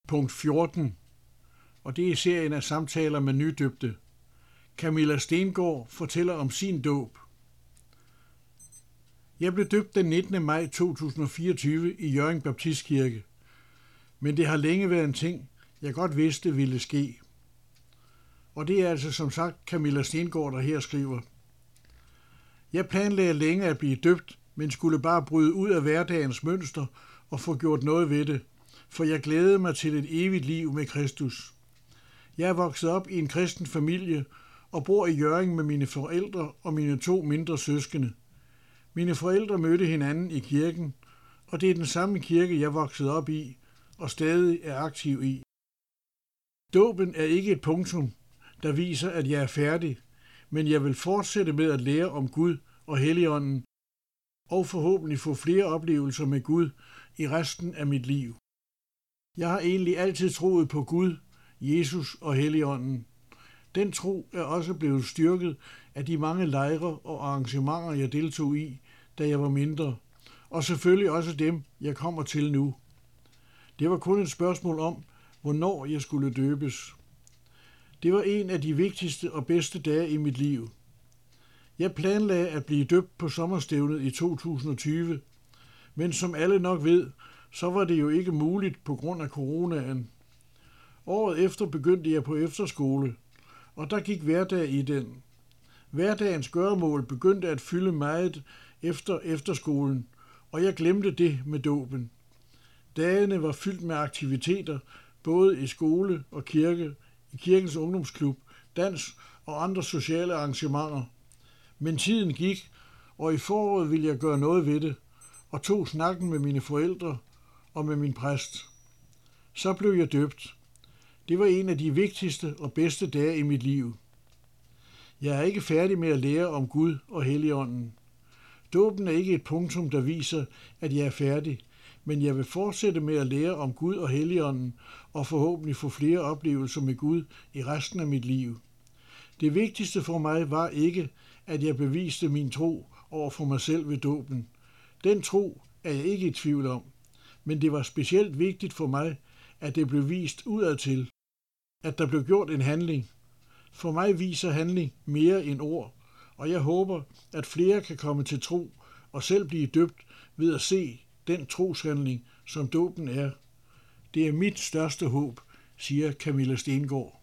Punkt 14, og det er serien af samtaler med nydøbte. Camilla Stengård fortæller om sin dåb. Jeg blev døbt den 19. maj 2024 i Hjørring Baptistkirke, men det har længe været en ting, jeg godt vidste ville ske. Og det er altså som sagt Camilla Stengård, der her skriver. Jeg planlagde længe at blive døbt, men skulle bare bryde ud af hverdagens mønster og få gjort noget ved det, for jeg glædede mig til et evigt liv med Kristus. Jeg er vokset op i en kristen familie og bor i Hjørring med mine forældre og mine 2 mindre søskende. Mine forældre mødte hinanden i kirken, og det er den samme kirke, jeg voksede op i og stadig er aktiv i. Dåben er ikke et punktum, der viser, at jeg er færdig, men jeg vil fortsætte med at lære om Gud og Helligånden og forhåbentlig få flere oplevelser med Gud i resten af mit liv. Jeg har egentlig altid troet på Gud, Jesus og Helligånden. Den tro er også blevet styrket af de mange lejre og arrangementer, jeg deltog i, da jeg var mindre, og selvfølgelig også dem, jeg kommer til nu. Det var kun et spørgsmål om, hvornår jeg skulle døbes. Det var en af de vigtigste og bedste dage i mit liv. Jeg planlagde at blive døbt på sommerstævnet i 2020, men som alle nok ved, så var det jo ikke muligt på grund af coronaen. Året efter begyndte jeg på efterskole, og der gik hverdag i den. Hverdagens gøremål begyndte at fylde meget efter efterskolen, og jeg glemte det med dåben. Dagene var fyldt med aktiviteter, både i skole og kirke, i kirkens ungdomsklub, dans og andre sociale arrangementer. Men tiden gik, og i foråret ville jeg gøre noget ved det, og tog snakken med mine forældre og med min præst. Så blev jeg døbt. Det var en af de vigtigste og bedste dage i mit liv. Jeg er ikke færdig med at lære om Gud og Helligånden. Dåben er ikke et punktum, der viser, at jeg er færdig, men jeg vil fortsætte med at lære om Gud og Helligånden og forhåbentlig få flere oplevelser med Gud i resten af mit liv. Det vigtigste for mig var ikke, at jeg beviste min tro over for mig selv ved dåben. Den tro er jeg ikke i tvivl om, men det var specielt vigtigt for mig, at det blev vist udadtil, at der blev gjort en handling. For mig viser handling mere end ord, og jeg håber, at flere kan komme til tro og selv blive døbt ved at se den troshandling, som dåben er. Det er mit største håb, siger Camilla Stengård.